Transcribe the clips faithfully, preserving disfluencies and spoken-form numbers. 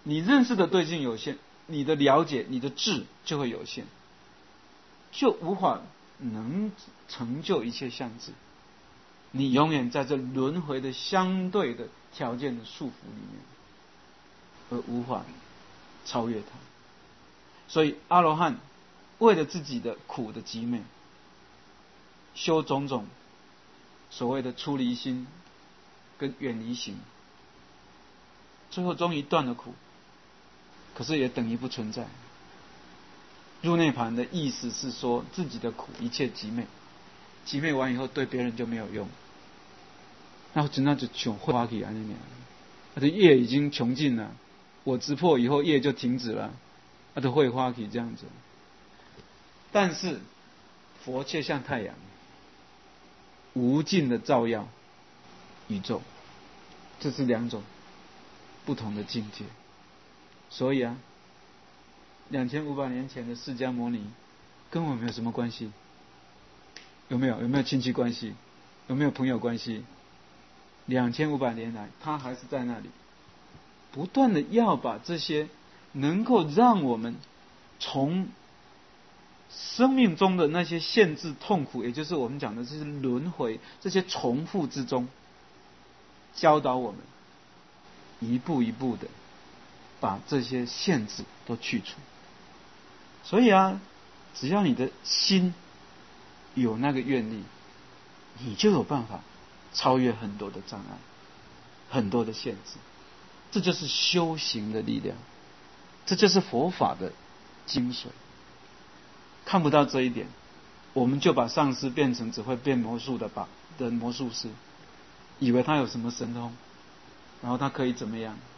你认识的对境有限，你的了解、你的智就会有限，就无法能成就一切相智。你永远在这轮回的相对的条件的束缚里面，而无法超越它。所以阿罗汉为了自己的苦的集美，修种种所谓的出离心跟远离行，最后终于断了苦，可是也等于不存在。入涅盘的意思是说，自己的苦一切集美，集美完以后对别人就没有用，那真的就穷花起来那样，他的业已经穷尽了，我执破以后业就停止了，他的会花起这样子。但是佛却像太阳，无尽的照耀宇宙，这是两种不同的境界。所以啊，两千五百年前的释迦牟尼跟我们有什么关系？有没有？有没有亲戚关系？有没有朋友关系？两千五百年来，他还是在那里，不断的要把这些能够让我们从生命中的那些限制、痛苦，也就是我们讲的这些轮回、这些重复之中，教导我们一步一步的把这些限制都去除。所以啊，只要你的心有那个愿力，你就有办法超越很多的障碍，很多的限制。这就是修行的力量，这就是佛法的精髓。看不到这一点，我们就把上师变成只会变魔术的把的魔术师，以为他有什么神通，然后他可以怎么样。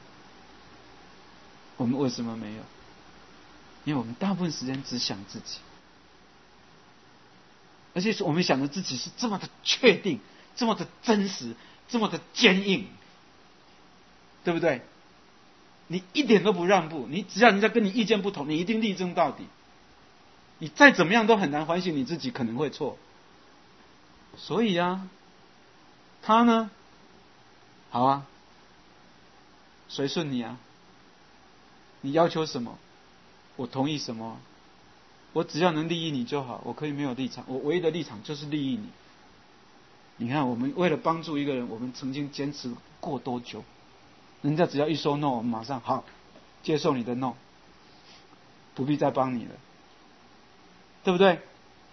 我们为什么没有？因为我们大部分时间只想自己，而且我们想的自己是这么的确定，这么的真实，这么的坚硬，对不对？你一点都不让步，你只要人家跟你意见不同，你一定力争到底。你再怎么样都很难反省你自己可能会错。所以啊，他呢，好啊，随顺你啊，你要求什么，我同意什么，我只要能利益你就好，我可以没有立场，我唯一的立场就是利益你。你看，我们为了帮助一个人，我们曾经坚持过多久？人家只要一说 no， 我们马上好接受你的 no， 不必再帮你了，对不对？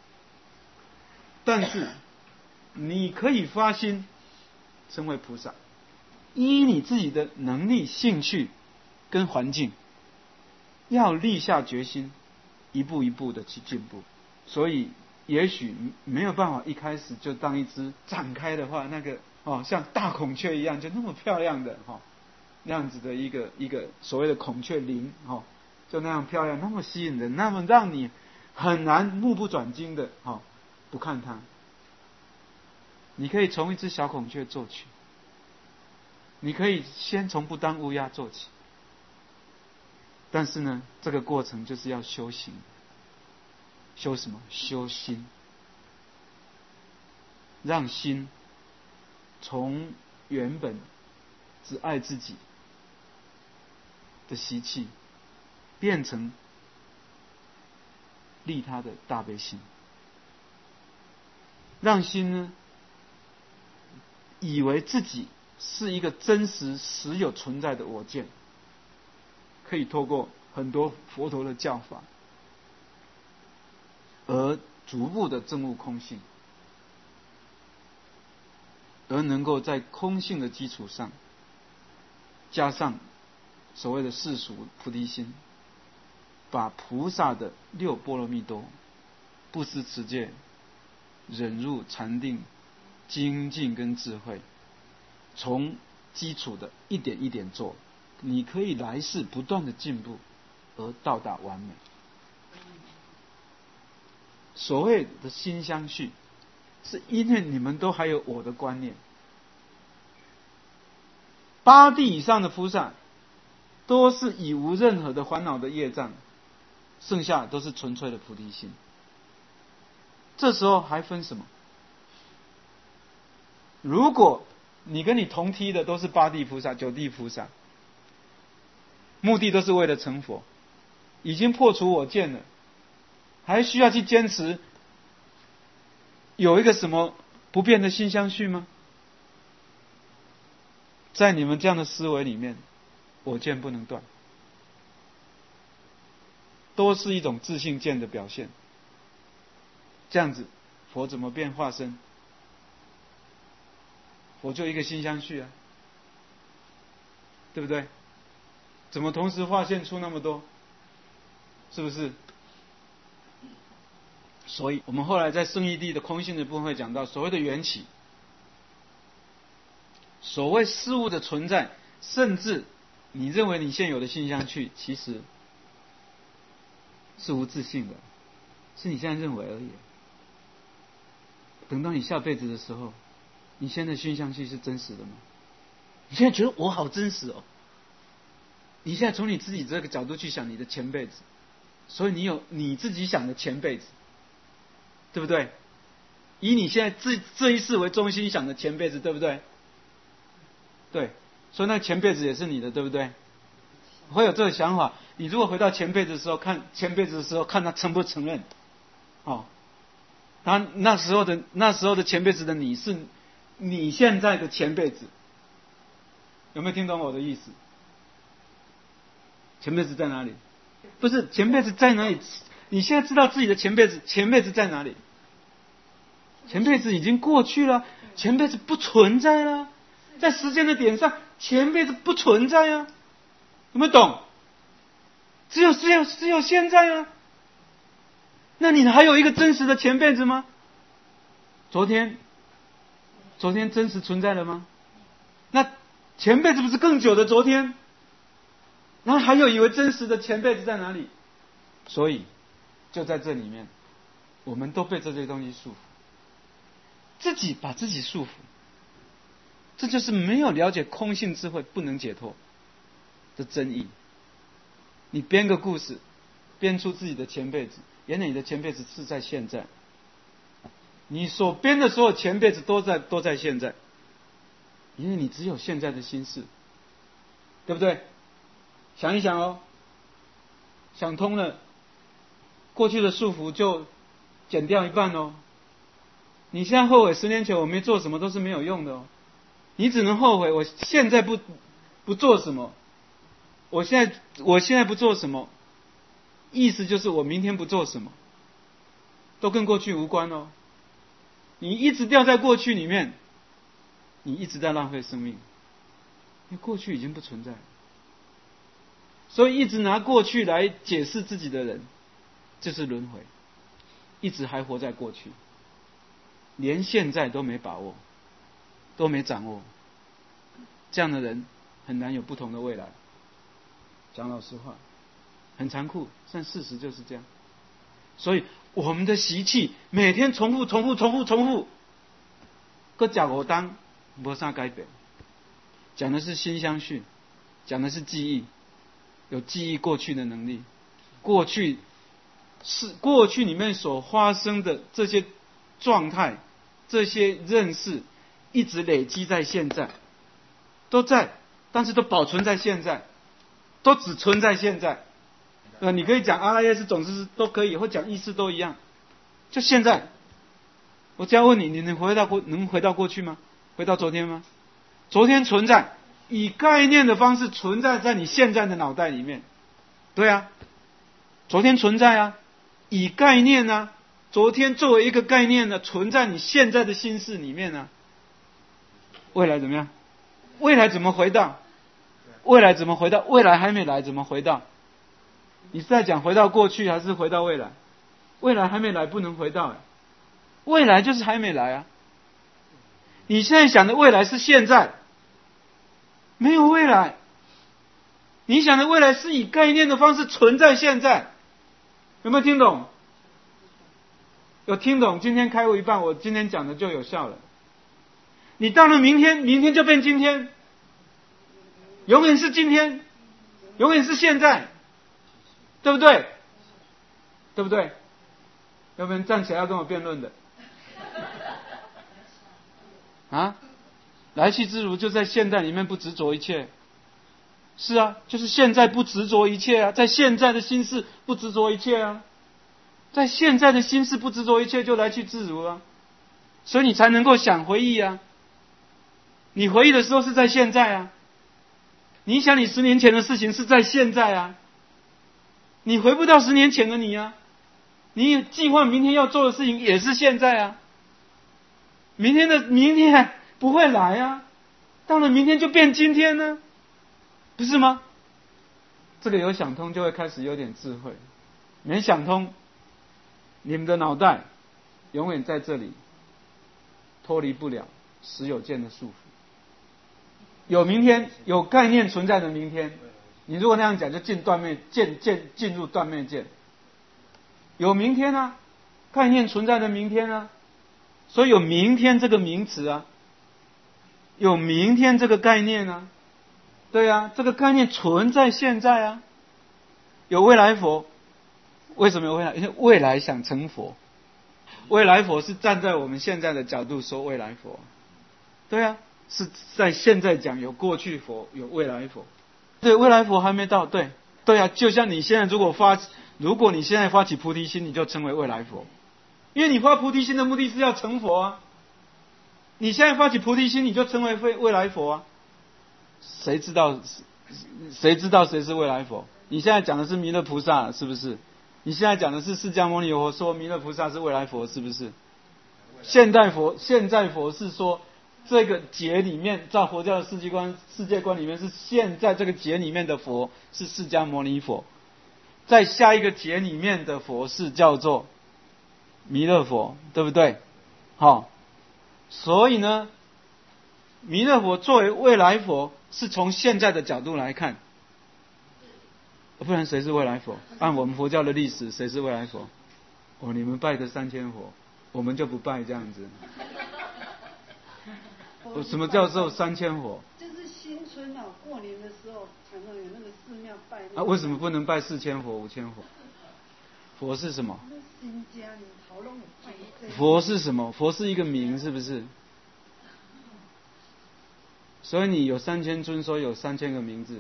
但是你可以发心成为菩萨，依你自己的能力、兴趣跟环境，要立下决心，一步一步的去进步。所以也许没有办法一开始就当一只展开的话，那个哦像大孔雀一样，就那么漂亮的哈、哦、那样子的一个一个所谓的孔雀翎哦，就那样漂亮，那么吸引人，那么让你很难目不转睛的哦不看它。你可以从一只小孔雀做起，你可以先从不当乌鸦做起，但是呢，这个过程就是要修行。修什么？修心，让心从原本只爱自己的习气，变成利他的大悲心。让心呢，以为自己是一个真实实有存在的我见，可以透过很多佛陀的教法，而逐步的证悟空性，而能够在空性的基础上，加上所谓的世俗菩提心，把菩萨的六波罗蜜多、布施持戒、忍辱禅定、精进跟智慧，从基础的一点一点做，你可以来世不断的进步，而到达完美。所谓的心相续，是因为你们都还有我的观念。八地以上的菩萨都是已无任何的烦恼的业障，剩下都是纯粹的菩提心。这时候还分什么？如果你跟你同梯的都是八地菩萨、九地菩萨， 目的都是为了成佛，已经破除我见了，还需要去坚持有一个什么不变的心相续吗？在你们这样的思维里面，我见不能断，都是一种自性见的表现。这样子，佛怎么变化身？佛就一个心相续啊，对不对？怎么同时化现出那么多？是不是？所以我们后来在圣义谛的空性的部分会讲到，所谓的缘起，所谓事物的存在，甚至你认为你现有的心相续，其实是无自性的，是你现在认为而已。等到你下辈子的时候，你现在心相续是真实的吗？你现在觉得我好真实哦，你现在从你自己这个角度去想你的前辈子，所以你有你自己想的前辈子，对不对？以你现在这这一世为中心想的前辈子，对不对？对，所以那前辈子也是你的，对不对？会有这个想法。你如果回到前辈子的时候，看前辈子的时候，看他承不承认，哦，他那时候的那时候的前辈子的你是你现在的前辈子，有没有听懂我的意思？前辈子在哪里？不是前辈子在哪里？你现在知道自己的前辈子，前辈子在哪里？前辈子已经过去了，前辈子不存在了，在时间的点上，前辈子不存在啊，有没有懂？只有只有只有现在啊。那你还有一个真实的前辈子吗？昨天，昨天真实存在了吗？那前辈子不是更久的昨天？那还有以为真实的前辈子在哪里？所以就在这里面，我们都被这些东西束缚，自己把自己束缚，这就是没有了解空性智慧不能解脱的真意。你编个故事，编出自己的前辈子，原来你的前辈子是在现在，你所编的所有前辈子都在都在现在，因为你只有现在的心事，对不对？想一想哦，想通了，过去的束缚就减掉一半哦。你现在后悔十年前我没做什么都是没有用的哦，你只能后悔我现在不不做什么，我现在我现在不做什么，意思就是我明天不做什么，都跟过去无关哦。你一直掉在过去里面，你一直在浪费生命，因为过去已经不存在。所以一直拿过去来解释自己的人，就是轮回，一直还活在过去，连现在都没把握，都没掌握，这样的人很难有不同的未来。讲老实话，很残酷，但事实就是这样。所以我们的习气每天重复重复重复重复，搁假我当没啥改变。讲的是心相续，讲的是记忆，有记忆过去的能力，过去是过去里面所发生的这些状态，这些认识一直累积在现在，都在，但是都保存在现在，都只存在现在。呃，你可以讲阿赖耶识总是都可以，或讲意识都一样，就现在。我只要问你，你能回到过能回到过去吗？回到昨天吗？昨天存在，以概念的方式存在在你现在的脑袋里面。对啊，昨天存在啊，以概念啊，昨天作为一个概念呢，存在你现在的心事里面啊。未来怎么样？未来怎么回到？未来怎么回到？未来还没来，怎么回到？你是在讲回到过去还是回到未来？未来还没来，不能回到。未来就是还没来啊。你现在想的未来是现在，没有未来。你想的未来是以概念的方式存在现在，有没有听懂？有听懂？今天开悟一半，我今天讲的就有效了。你到了明天，明天就变今天，永远是今天，永远是现在，对不对？对不对？要不然站起来要跟我辩论的啊！来去自如就在现在里面，不执着一切。 是啊，就是现在不执着一切啊，在现在的心事不执着一切啊，在现在的心事不执着一切，就来去自如啊，所以你才能够想回忆啊。你回忆的时候是在现在啊，你想你十年前的事情是在现在啊，你回不到十年前的你啊，你计划明天要做的事情也是现在啊，明天的明天不会来啊，到了明天就变今天呢，不是吗？这个有想通就会开始有点智慧，没想通，你们的脑袋永远在这里，脱离不了实有见的束缚。有明天，有概念存在的明天，你如果那样讲，就进断灭见见进入断灭见。有明天啊，概念存在的明天啊，所以有明天这个名词啊，有明天这个概念啊，对啊，这个概念存在现在啊。有未来佛，为什么有未来？因为未来想成佛，未来佛是站在我们现在的角度说未来佛，对啊。是在现在讲有过去佛，有未来佛。对，未来佛还没到，对，对啊，就像你现在如果发，如果你现在发起菩提心，你就成为未来佛，因为你发菩提心的目的是要成佛啊。你现在发起菩提心，你就成为未未来佛啊。谁知道谁知道谁是未来佛？你现在讲的是弥勒菩萨，是不是？你现在讲的是释迦牟尼佛说弥勒菩萨是未来佛，是不是？现代佛，现在佛是说。这个劫里面，在佛教的世界观世界观里面，是现在这个劫里面的佛是释迦牟尼佛，在下一个劫里面的佛是叫做弥勒佛，对不对？好，所以呢，弥勒佛作为未来佛，是从现在的角度来看，不然谁是未来佛？按我们佛教的历史，谁是未来佛？哦，你们拜的三千佛，我们就不拜这样子。什么叫做三千佛？ 就是新春啊，过年的时候常常有那个寺庙拜、那个。 啊，为什么不能拜四千佛、五千佛？佛是什么？ 新家里讨论拜。 佛是什么？佛是一个名，是不是？所以你有三千尊，所以有三千个名字。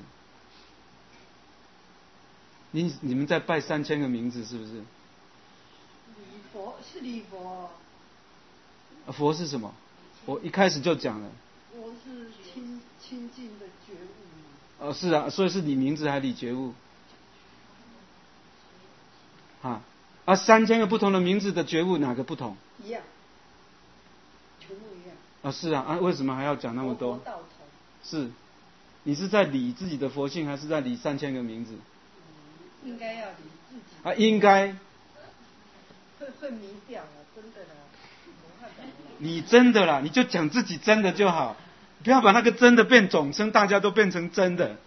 你你们在拜三千个名字，是不是？ 礼佛是礼佛。 佛是什么？我一开始就讲了， 我是清清净的觉悟。 哦，是啊，所以是你名字还理觉悟，啊，啊，三千个不同的名字的觉悟哪个不同？ 一样，全部一样。 啊，是啊，啊，为什么还要讲那么多？ 佛道同。 是，你是在理自己的佛性，还是在理三千个名字？ 嗯、应该要理自己。 啊，应该。 会会迷掉了，真的啦。 你真的啦，你就讲自己真的就好，不要把那个真的变总称，大家都变成真的。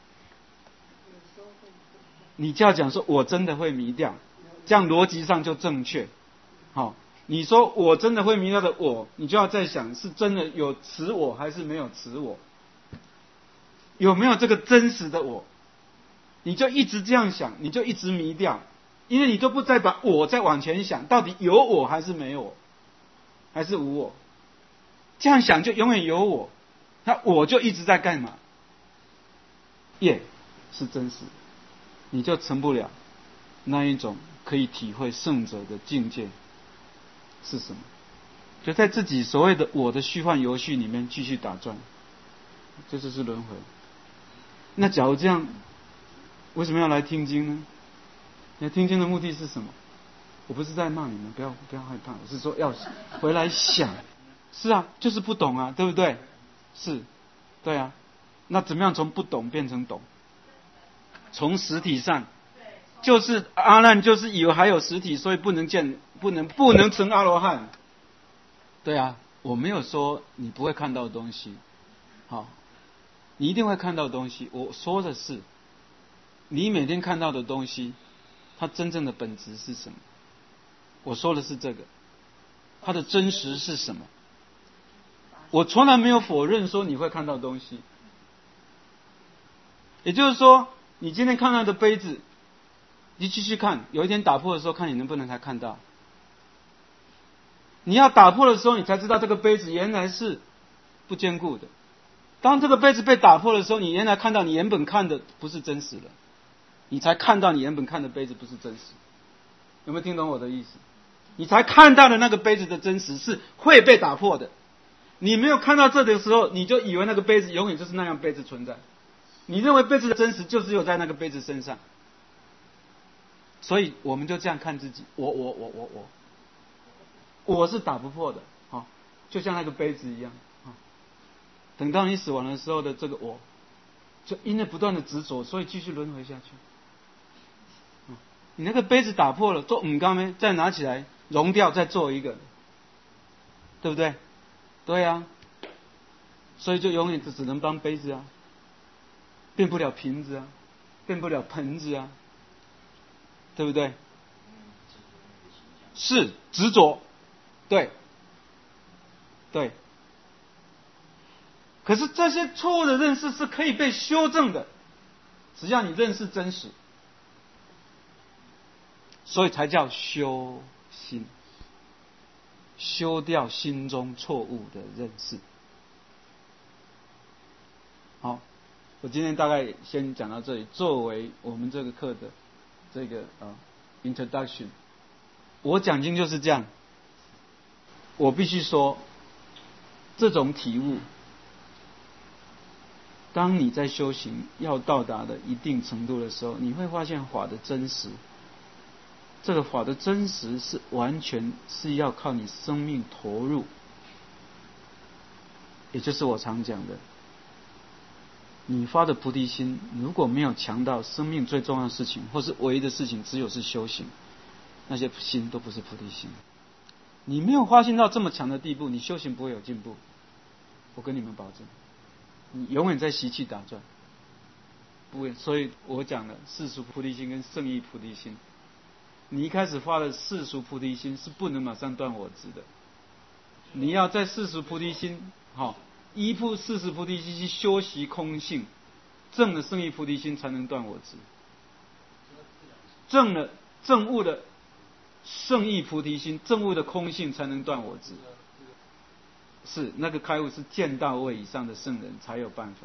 你就要讲说我真的会迷掉，这样逻辑上就正确。好，你说我真的会迷掉的我，你就要在想是真的有此我还是没有此我，有没有这个真实的我，你就一直这样想，你就一直迷掉，因为你都不再把我再往前想，到底有我还是没有我，还是无我，这样想就永远有我，那我就一直在干嘛？业是真实，你就成不了那一种可以体会圣者的境界是什么？就在自己所谓的我的虚幻游戏里面继续打转，这就是轮回。那假如这样，为什么要来听经呢？来听经的目的是什么？我不是在骂你们，不要不要害怕，我是说要回来想。是啊，就是不懂啊，对不对？是，对啊。那怎么样从不懂变成懂？从实体上，就是阿难就是以为还有实体，所以不能见，不能不能成阿罗汉。对啊，我没有说你不会看到东西，好，你一定会看到东西。我说的是，你每天看到的东西，它真正的本质是什么？我说的是这个，它的真实是什么？我从来没有否认说你会看到东西。也就是说，你今天看到的杯子，你继续看，有一天打破的时候，看你能不能才看到。你要打破的时候，你才知道这个杯子原来是不坚固的， 当这个杯子被打破的时候，你原来看到你原本看的不是真实的，你才看到你原本看的杯子不是真实。有没有听懂我的意思？你才看到的那个杯子的真实是会被打破的。你没有看到这的时候，你就以为那个杯子永远就是那样杯子存在。你认为杯子的真实就只有在那个杯子身上。所以我们就这样看自己，我我我我我，我是打不破的，哦，就像那个杯子一样，哦，等到你死亡的时候的这个我，就因为不断的执着，所以继续轮回下去。哦，你那个杯子打破了，做五缸呢，再拿起来熔掉，再做一个，对不对？对啊，所以就永远只只能当杯子啊，变不了瓶子啊，变不了盆子啊。对不对？是执着，对，对。可是这些错误的认识是可以被修正的，只要你认识真实，所以才叫修心，修掉心中错误的认识。好，我今天大概先讲到这里，作为我们这个课的这个啊 introduction， 我讲经就是这样。我必须说，这种体悟，当你在修行要到达的一定程度的时候，你会发现法的真实。这个法的真实是完全是要靠你生命投入，也就是我常讲的，你发的菩提心如果没有强到生命最重要的事情或是唯一的事情只有是修行，那些心都不是菩提心。你没有发心到这么强的地步，你修行不会有进步，我跟你们保证，你永远在习气打转，不会。所以我讲了世俗菩提心跟圣意菩提心，你一开始发的世俗菩提心是不能马上断我执的，你要在世俗菩提心好依附四十菩提心去修习空性，正了圣意菩提心才能断我执。正了正悟的圣意菩提心，正悟的空性才能断我执。是那个开悟是见到位以上的圣人才有办法。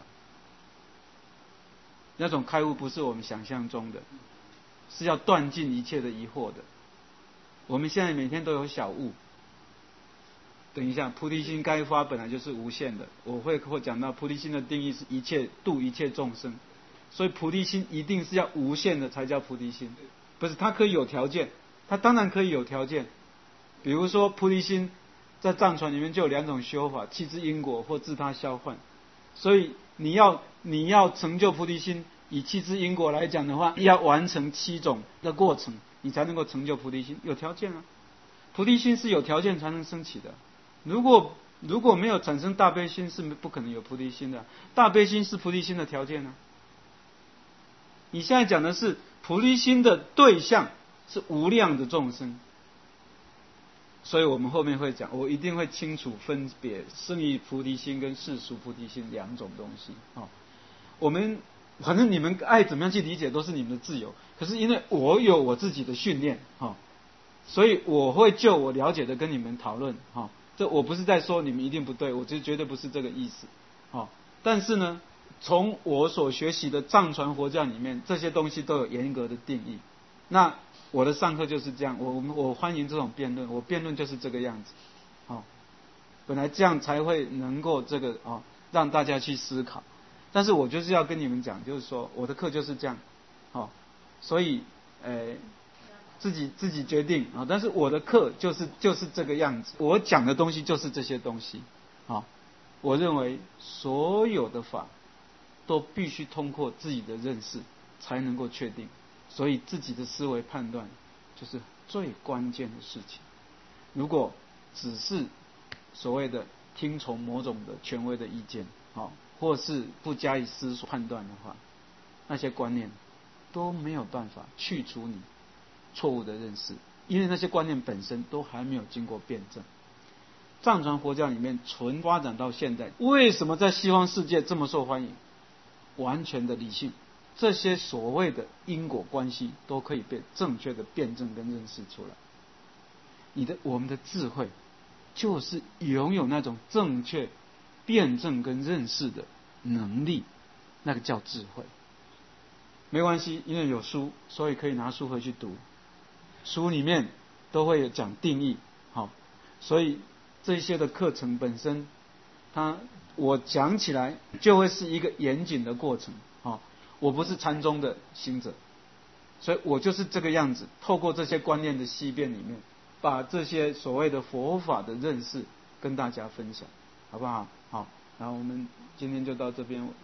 那种开悟不是我们想象中的，是要断尽一切的疑惑的。我们现在每天都有小悟。等一下，菩提心该发本来就是无限的。我会会讲到菩提心的定义是一切度一切众生，所以菩提心一定是要无限的才叫菩提心，不是它可以有条件，它当然可以有条件。比如说菩提心在藏传里面就有两种修法，弃之因果或自他消幻。所以你要你要成就菩提心，以弃之因果来讲的话，要完成七种的过程，你才能够成就菩提心。有条件啊，菩提心是有条件才能升起的。如果如果没有产生大悲心，是不可能有菩提心的。大悲心是菩提心的条件啊。你现在讲的是菩提心的对象是无量的众生，所以我们后面会讲，我一定会清楚分别圣意菩提心跟世俗菩提心两种东西。哦，我们反正你们爱怎么样去理解都是你们的自由。可是因为我有我自己的训练，哦，所以我会就我了解的跟你们讨论，哦。这我不是在说你们一定不对，我这绝对不是这个意思，哦。但是呢，从我所学习的藏传佛教里面，这些东西都有严格的定义。那我的上课就是这样，我我欢迎这种辩论，我辩论就是这个样子，哦。本来这样才会能够这个哦，让大家去思考。但是我就是要跟你们讲，就是说我的课就是这样，哦。所以，呃。自己自己决定啊，但是我的课就是就是这个样子，我讲的东西就是这些东西啊。我认为所有的法都必须通过自己的认识才能够确定，所以自己的思维判断就是最关键的事情。如果只是所谓的听从某种的权威的意见，啊，或是不加以思索判断的话，那些观念都没有办法去除你错误的认识，因为那些观念本身都还没有经过辩证。藏传佛教里面纯发展到现在，为什么在西方世界这么受欢迎？完全的理性，这些所谓的因果关系都可以被正确的辩证跟认识出来。你的我们的智慧就是拥有那种正确辩证跟认识的能力，那个叫智慧。没关系，因为有书，所以可以拿书回去读。书里面都会有讲定义，好，所以这些的课程本身，它我讲起来就会是一个严谨的过程，好，我不是禅宗的行者，所以我就是这个样子，透过这些观念的析辨里面，把这些所谓的佛法的认识跟大家分享，好不好？好，然后我们今天就到这边。